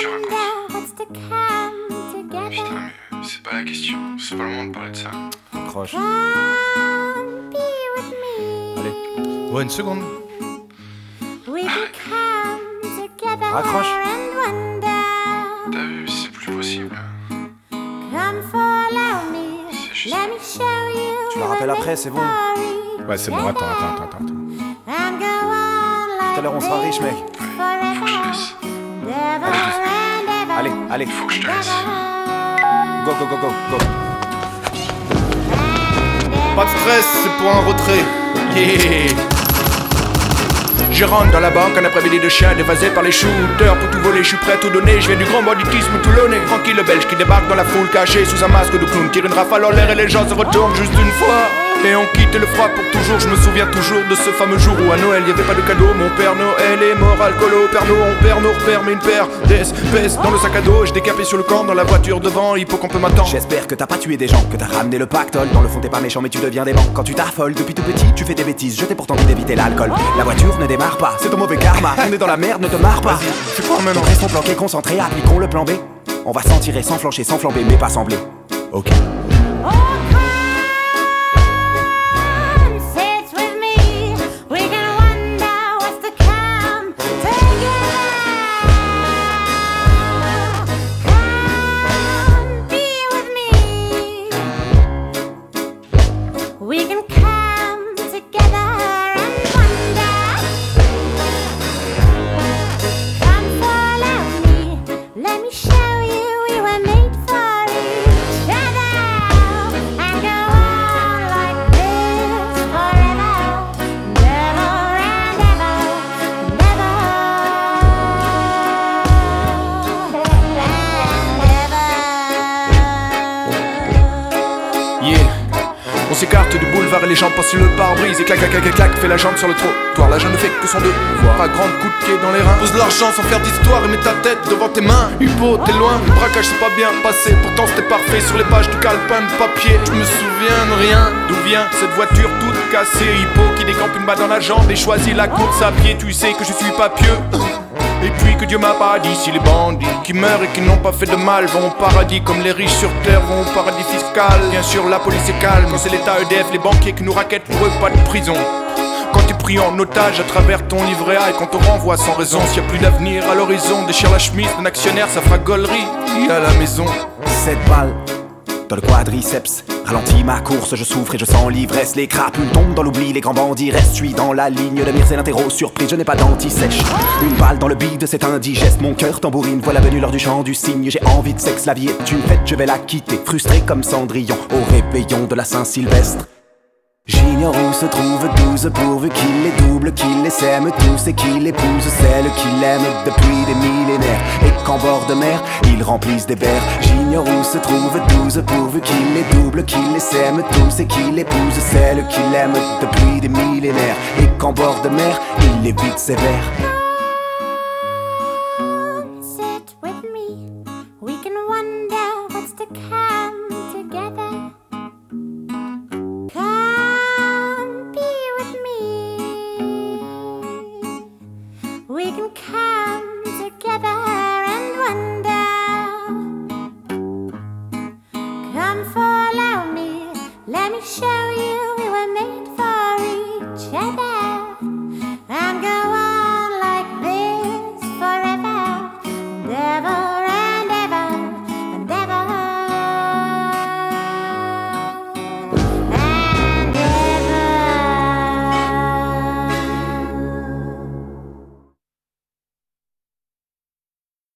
tu racontes? what's to come Putain, together. mais c'est pas la question. C'est pas le moment de parler de ça. Accroche. Come be with me. Allez. Ouais, une seconde. We can come together Raccroche. and wonder. T'as vu, c'est plus possible. Come follow me. C'est juste. Let me show you. Tu la rappelles après, c'est bon. Ouais, c'est bon, attends. And go on like Tout à l'heure, on sera riche, mec. Faut que je te laisse. Allez, allez. Faut que je te laisse. Go, go, go, go, go. Pas de stress, c'est pour un retrait. Yeah. Je rentre dans la banque un après-midi de chien dévasé par les shooters. Pour tout voler, je suis prêt à tout donner. Je viens du grand banditisme toulonnais. Tranquille, le belge qui débarque dans la foule caché sous un masque de clown. Tire une rafale en l'air et les gens se retournent juste une fois. Et on quitte le froid pour toujours. Je me souviens toujours de ce fameux jour où à Noël y avait pas de cadeau. Mon père Noël est mort, alcoolo, perno. On perd nos repères, mais une paire d'espèces dans le sac à dos. Je décapé sur le camp dans la voiture devant. Il faut qu'on peut m'attendre. J'espère que t'as pas tué des gens, que t'as ramené le pactole. Dans le fond t'es pas méchant mais tu deviens dément. Quand tu t'affoles depuis tout petit, tu fais des bêtises. Je t'ai pourtant dit d'éviter l'alcool. La voiture ne démarre pas, c'est ton mauvais karma. On est dans la merde, ne te marre pas. Fais quoi maintenant? Restons planqués, concentrés, appliquons le plan B. On va s'en tirer sans flancher, sans flamber, mais pas sembler. Ok. Come sit with me. We can wonder what's to come together. Come be with me. We can come together and wonder. Come follow me. Let me show you we were made for each other. And go on like this forever. Never and ever. Never and ever. Yeah. On s'écarte du boulevard et les gens passent sur le pare-brise. Et clac, clac, clac, clac, fait la jambe sur le trottoir. La jeune ne fait que son devoir. À grands coups de pied dans les reins. Pose l'argent sans faire d'histoire et mets ta tête devant tes mains. Hippo, t'es loin, le braquage s'est pas bien passé. Pourtant c'était parfait sur les pages du calepin de papier. Je me souviens de rien. D'où vient cette voiture toute cassée? Hippo qui décampe une balle dans la jambe et choisit la course à pied. Tu sais que je suis pas pieux. Et puis que Dieu m'a pas dit si les bandits qui meurent et qui n'ont pas fait de mal vont au paradis comme les riches sur terre vont au paradis fiscal. Bien sûr la police est calme, quand c'est l'état EDF, les banquiers qui nous raquettent, pour eux pas de prison. Quand t'es pris en otage à travers ton livret A et qu'on te renvoie sans raison, s'il y a plus d'avenir à l'horizon, déchire la chemise d'un actionnaire, ça fera gaulerie à la maison. 7 balles dans le quadriceps. Ralentis ma course, je souffre et je sens l'ivresse. Les crapules tombent dans l'oubli, les grands bandits restent. Je suis dans la ligne de mire, c'est l'interro surpris, je n'ai pas d'anti-sèche. Une balle dans le bide, c'est indigeste. Mon cœur tambourine, voilà venue l'heure du chant du cygne. J'ai envie de sexe, la vie est une fête, je vais la quitter. Frustré comme Cendrillon au réveillon de la Saint-Sylvestre. J'ignore où se trouvent 12 pourvu qu'il les double, qu'il les sème tous et qu'il épouse celle qu'il aime depuis des millénaires. Et qu'en bord de mer, ils remplissent des verres. J'ignore où se trouvent 12 pourvu qu'il les double, qu'il les sème tous et qu'il épouse celle qu'il aime depuis des millénaires. Et qu'en bord de mer, il les vide ses verres. Come sit with me. We can wonder what's to come together. Come be with me. We can come